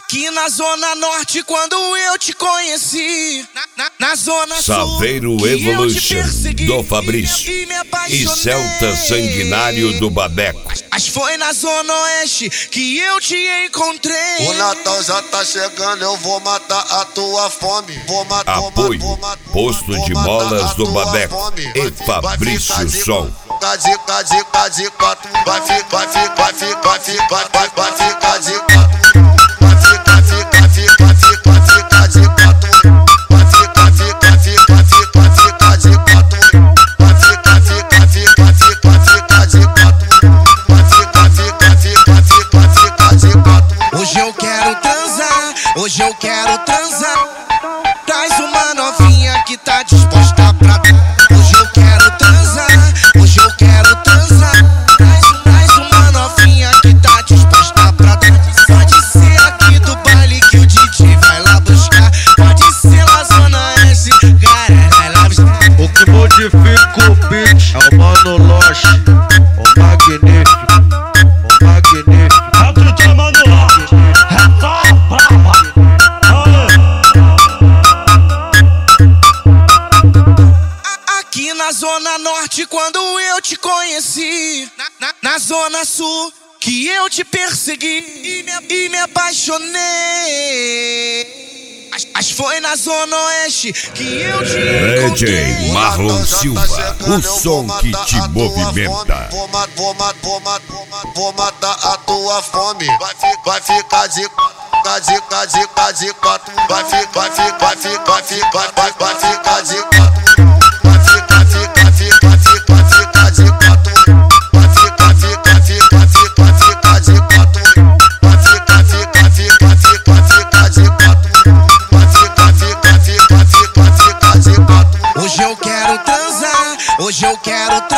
Aqui na Zona Norte, quando eu te conheci, na Zona Sul, Saveiro Evolution do Fabrício e Celta Sanguinário do Babeco. Mas foi na Zona Oeste que eu te encontrei. O Natal já tá chegando, eu vou matar a tua fome. Apoio Posto de Molas do Babeco e Fabrício Som. Vai ficar de quatro. Vai ficar de quatro. Hoje eu quero transar, hoje eu quero transar. Traz uma novinha que tá disposta pra dar. Hoje eu quero transar, hoje eu quero transar. Traz uma novinha que tá disposta pra dar. Pode ser aqui do baile que o DJ vai lá buscar. Pode ser na Zona S, galera vai lá buscar. O que modifica o beat é o Mano Loche, o magnífico, o magnífico. Aqui na Zona Norte, quando eu te conheci, na Zona Sul, que eu te persegui e me apaixonei. Mas foi na Zona Oeste que eu te encontrei. DJ Marlon Silva, o som que te movimenta. Vou matar a tua fome. Vai ficar de quatro. Vai ficar de quatro. Hoje eu quero transar, hoje eu quero transar.